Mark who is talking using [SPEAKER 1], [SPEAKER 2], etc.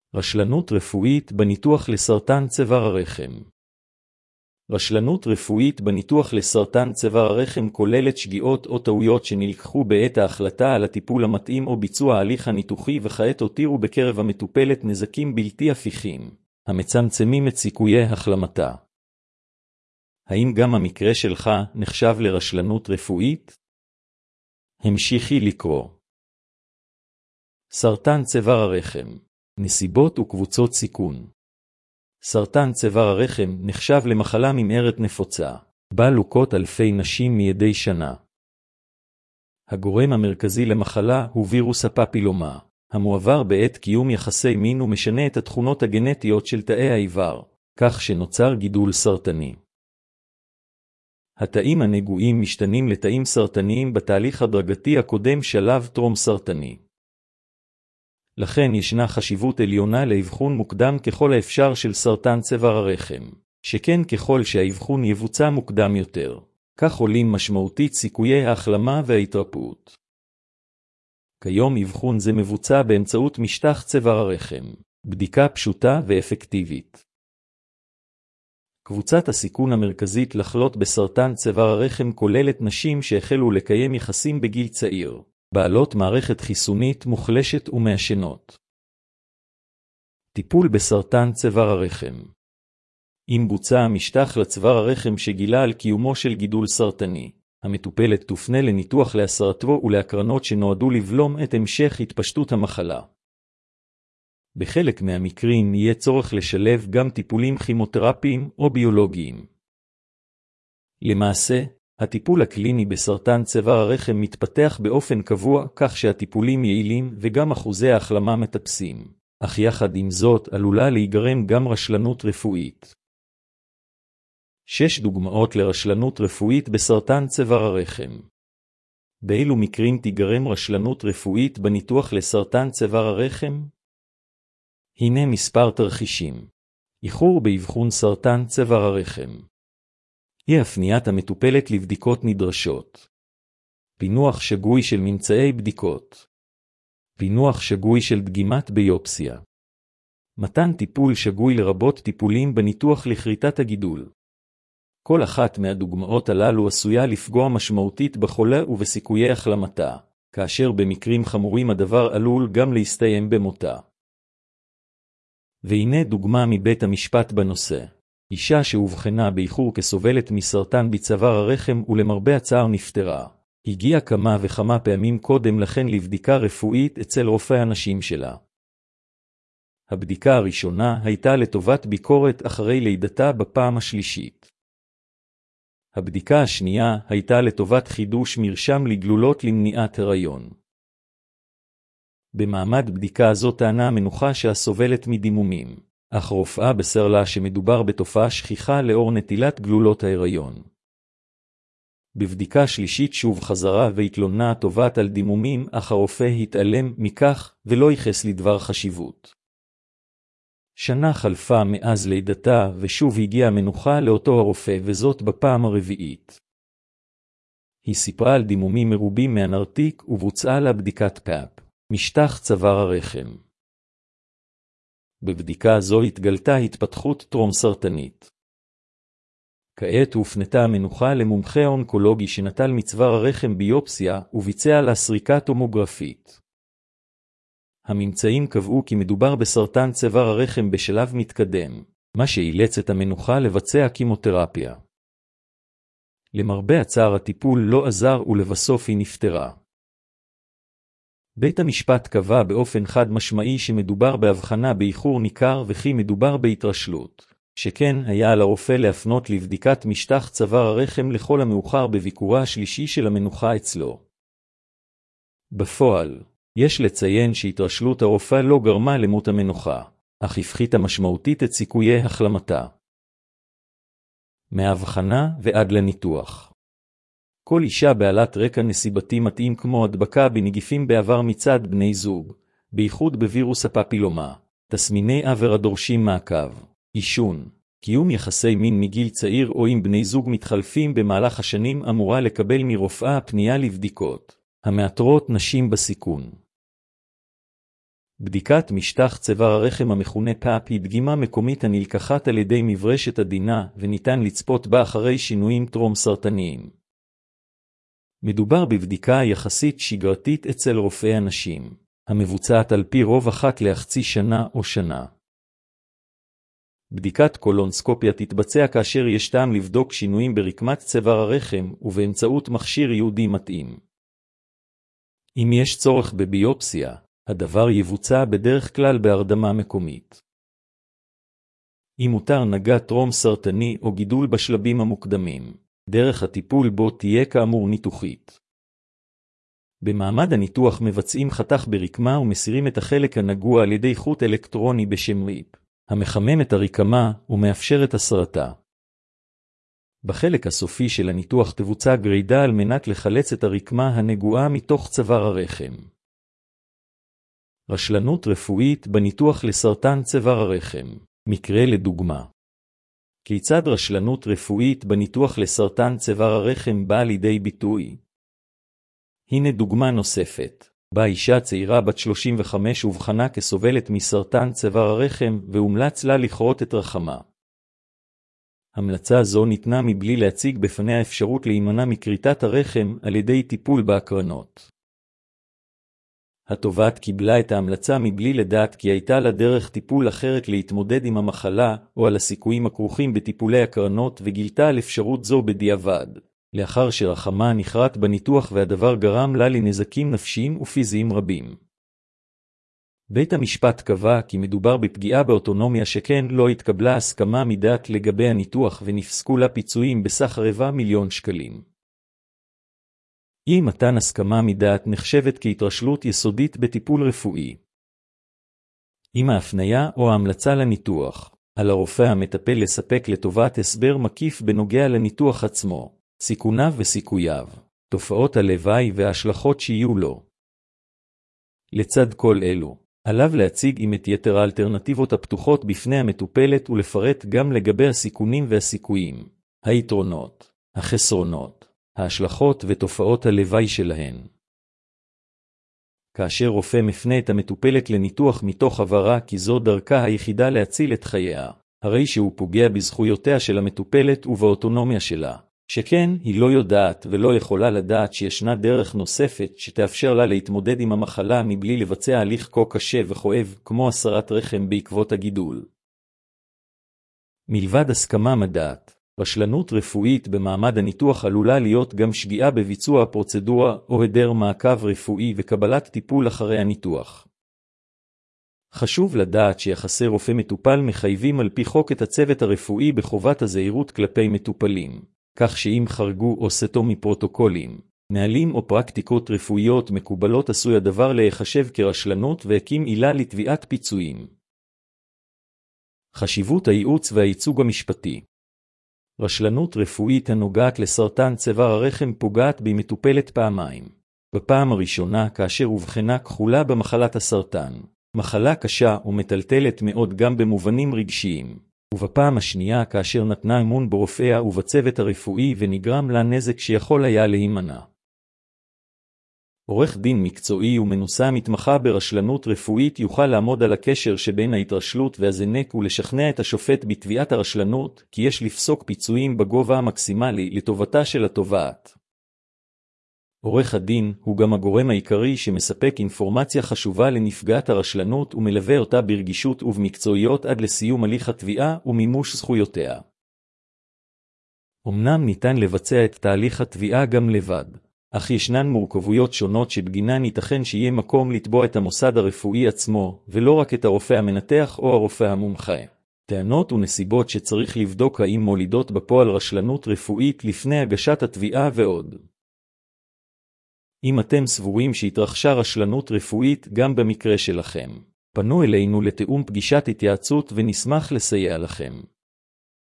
[SPEAKER 1] רשלנות רפואית בניתוח לסרטן צוואר הרחם. רשלנות רפואית בניתוח לסרטן צוואר הרחם כוללת שגיאות או טעויות שנלקחו בעת ההחלטה על הטיפול המתאים או ביצוע ההליך הניתוחי וכעת הותירו בקרב המטופלת נזקים בלתי הפיכים, המצמצמים את סיכויי החלמתה. האם גם המקרה שלך נחשב לרשלנות רפואית? המשיכי לקרוא. סרטן צוואר הרחם, נסיבות וקבוצות סיכון. סרטן צוואר הרחם נחשב למחלה ממארת נפוצה, בה לוקות אלפי נשים מדי שנה. הגורם המרכזי למחלה הוא וירוס הפפילומה, המועבר בעת קיום יחסי מין ומשנה את התכונות הגנטיות של תאי האיבר, כך שנוצר גידול סרטני. התאים הנגועים משתנים לתאים סרטניים בתהליך הדרגתי הקודם שלב טרום סרטני. לכן ישנה חשיבות עליונה לאבחון מוקדם ככל האפשר של סרטן צוואר הרחם, שכן ככל שהאבחון יבוצע מוקדם יותר, כך עולים משמעותית סיכויי ההחלמה וההתרפאות. כיום אבחון זה מבוצע באמצעות משטח צוואר הרחם, בדיקה פשוטה ואפקטיבית. קבוצת הסיכון המרכזית לחלות בסרטן צוואר הרחם כוללת נשים שהחלו לקיים יחסים בגיל צעיר, בעלות מערכת חיסונית מוחלשת ומעשנות. טיפול בסרטן צוואר הרחם. אם בוצע משטח לצוואר הרחם שגילה על קיומו של גידול סרטני, המטופלת תופנה לניתוח להסרתו ולהקרנות שנועדו לבלום את המשך התפשטות המחלה. בחלק מהמקרים יהיה צורך לשלב גם טיפולים כימותרפיים או ביולוגיים. למעשה, הטיפול הקליני בסרטן צוואר הרחם מתפתח באופן קבוע כך שהטיפולים יעילים וגם אחוזי ההחלמה מטפסים, אך יחד עם זאת עלולה להיגרם גם רשלנות רפואית. 6 דוגמאות לרשלנות רפואית בסרטן צוואר הרחם. באילו מקרים תיגרם רשלנות רפואית בניתוח לסרטן צוואר הרחם? הנה מספר תרחישים. איחור באבחון סרטן צוואר הרחם. היא הפניית המטופלת לבדיקות נדרשות. פינוח שגוי של ממצאי בדיקות. פינוח שגוי של דגימת ביופסיה. מתן טיפול שגוי לרבות טיפולים בניתוח לכריתת הגידול. כל אחת מהדוגמאות הללו עשויה לפגוע משמעותית בחולה ובסיכויי החלמתה, כאשר במקרים חמורים הדבר עלול גם להסתיים במותה. והנה דוגמה מבית המשפט בנושא. אישה שהובחנה באיחור כסובלת מסרטן בצוואר הרחם ולמרבה הצער נפטרה. הגיעה כמה וכמה פעמים קודם לכן לבדיקה רפואית אצל רופא הנשים שלה. הבדיקה הראשונה הייתה לטובת ביקורת אחרי לידתה בפעם השלישית. הבדיקה השנייה הייתה לטובת חידוש מרשם לגלולות למניעת הריון. במעמד בדיקה זו טענה המנוחה שהסובלת מדימומים, אך רופאה בסר לה שמדובר בתופעה שכיחה לאור נטילת גלולות ההיריון. בבדיקה שלישית שוב חזרה והתלוננה התובעת על דימומים, אך הרופא התעלם מכך ולא ייחס לדבר חשיבות. שנה חלפה מאז לידתה ושוב הגיעה המנוחה לאותו הרופא וזאת בפעם הרביעית. היא סיפרה על דימומים מרובים מהנרתיק ובוצעה לה בדיקת פאפ, משטח צוואר הרחם. בבדיקה זו התגלתה התפתחות טרום סרטנית. כעת הופנתה המנוחה למומחה האונקולוגי שנטל מצוואר הרחם ביופסיה וביצע לה סריקה טומוגרפית. הממצאים קבעו כי מדובר בסרטן צוואר הרחם בשלב מתקדם, מה שאילץ את המנוחה לבצע כימותרפיה. למרבה הצער הטיפול לא עזר ולבסוף היא נפטרה. בית המשפט קבע באופן חד משמעי שמדובר בהבחנה באיחור ניכר וכי מדובר בהתרשלות, שכן היה על הרופא להפנות לבדיקת משטח צוואר הרחם לכל המאוחר בביקורה השלישי של המנוחה אצלו. בפועל, יש לציין שהתרשלות הרופא לא גרמה למות המנוחה, אך הפחיתה משמעותית את סיכויי החלמתה. מההבחנה ועד לניתוח. כל אישה בעלת רקע נסיבתי מתאים כמו הדבקה בנגיפים בעבר מצד בני זוג, בייחוד בווירוס הפפילומה, תסמיני עבר הדורשים מעקב, עישון, קיום יחסי מין מגיל צעיר או עם בני זוג מתחלפים במהלך השנים אמורה לקבל מרופאה הפנייה לבדיקות, המאתרות נשים בסיכון. בדיקת משטח צוואר הרחם המכונה פאפ היא דגימה מקומית הנלקחת על ידי מברשת עדינה וניתן לצפות בה אחרי שינויים טרום סרטניים. מדובר בבדיקה יחסית שגרתית אצל רופאי הנשים, המבוצעת על פי רוב אחת לחצי שנה או שנה. בדיקת קולונוסקופיה תתבצע כאשר יש טעם לבדוק שינויים ברקמת צוואר הרחם ובאמצעות מכשיר ייעודי מתאים. אם יש צורך בביופסיה, הדבר יבוצע בדרך כלל בהרדמה מקומית. אם מותר נגע טרום סרטני או גידול בשלבים המוקדמים, דרך הטיפול בו תהיה כאמור ניתוחית. במעמד הניתוח מבצעים חתך ברקמה ומסירים את החלק הנגוע על ידי חוט אלקטרוני בשם ריפ, המחמם את הרקמה ומאפשר את הסרטה. בחלק הסופי של הניתוח תבוצע גרידה על מנת לחלץ את הרקמה הנגועה מתוך צוואר הרחם. רשלנות רפואית בניתוח לסרטן צוואר הרחם. מקרה לדוגמה. כיצד רשלנות רפואית בניתוח לסרטן צוואר הרחם באה לידי ביטוי? הנה דוגמה נוספת, בה אישה צעירה בת 35 אובחנה כסובלת מסרטן צוואר הרחם והומלץ לה לכרות את רחמה. המלצה זו ניתנה מבלי להציג בפניה אפשרות להימנע מכריתת הרחם על ידי טיפול בהקרנות. התובעת קיבלה את ההמלצה מבלי לדעת כי הייתה לה דרך טיפול אחרת להתמודד עם המחלה או על הסיכויים הכרוכים בטיפולי הקרנות וגילתה על אפשרות זו בדיעבד, לאחר שרחמה נחרט בניתוח והדבר גרם לה לנזקים נפשיים ופיזיים רבים. בית המשפט קבע כי מדובר בפגיעה באוטונומיה שכן לא התקבלה הסכמה מדעת לגבי הניתוח ונפסקו לה פיצויים בסך 250,000 שקלים. אי מתן הסכמה מדעת נחשבת כהתרשלות יסודית בטיפול רפואי. אם ההפניה או ההמלצה לניתוח, על הרופא המטפל לספק לתובעת הסבר מקיף בנוגע לניתוח עצמו, סיכוניו וסיכוייו, תופעות הלוואי וההשלכות שיהיו לו. לצד כל אלו, עליו להציג עם את יתר האלטרנטיבות הפתוחות בפני המטופלת ולפרט גם לגבי הסיכונים והסיכויים, היתרונות, החסרונות, ההשלכות ותופעות הלוואי שלהן. כאשר רופא מפנה את המטופלת לניתוח מתוך הבהרה כי זו דרכה היחידה להציל את חייה, הרי שהוא פוגע בזכויותיה של המטופלת ובאוטונומיה שלה, שכן היא לא יודעת ולא יכולה לדעת שישנה דרך נוספת שתאפשר לה להתמודד עם המחלה מבלי לבצע הליך כה קשה וכואב כמו הסרת רחם בעקבות הגידול. מלבד הסכמה מדעת, רשלנות רפואית במעמד הניתוח עלולה להיות גם שגיאה בביצוע הפרוצדורה או היעדר מעקב רפואי וקבלת טיפול אחרי הניתוח. חשוב לדעת שיחסי רופא מטופל מחייבים על פי חוק את הצוות הרפואי בחובת הזהירות כלפי מטופלים, כך שאם חרגו או סטו מפרוטוקולים, נהלים או פרקטיקות רפואיות מקובלות עשוי הדבר להיחשב כרשלנות והקים עילה לתביעת פיצויים. חשיבות הייעוץ והייצוג המשפטי. רשלנות רפואית הנוגעת לסרטן צוואר הרחם פוגעת במטופלת פעמיים. בפעם הראשונה כאשר אובחנה כחולה במחלת הסרטן, מחלה קשה ומטלטלת מאוד גם במובנים רגשיים, ובפעם השנייה כאשר נתנה אמון ברופאיה ובצוות הרפואי ונגרם לה נזק שיכול היה להימנע. עורך דין מקצועי ומנוסה מתמחה ברשלנות רפואית יוכל לעמוד על הקשר שבין ההתרשלות והזנק ולשכנע את השופט בתביעת הרשלנות כי יש לפסוק פיצויים בגובה המקסימלי לטובתה של התובעת. עורך הדין הוא גם הגורם העיקרי שמספק אינפורמציה חשובה לנפגעת הרשלנות ומלווה אותה ברגישות ובמקצועיות עד לסיום הליך התביעה ומימוש זכויותיה. אמנם ניתן לבצע את תהליך התביעה גם לבד, אך ישנן מורכבויות שונות שבגינן ייתכן שיהיה מקום לתבוע את המוסד הרפואי עצמו, ולא רק את הרופא המנתח או הרופא המומחה. טענות ונסיבות שצריך לבדוק האם מולידות בפועל רשלנות רפואית לפני הגשת התביעה ועוד. אם אתם סבורים שהתרחשה רשלנות רפואית גם במקרה שלכם, פנו אלינו לתאום פגישת התייעצות ונשמח לסייע לכם.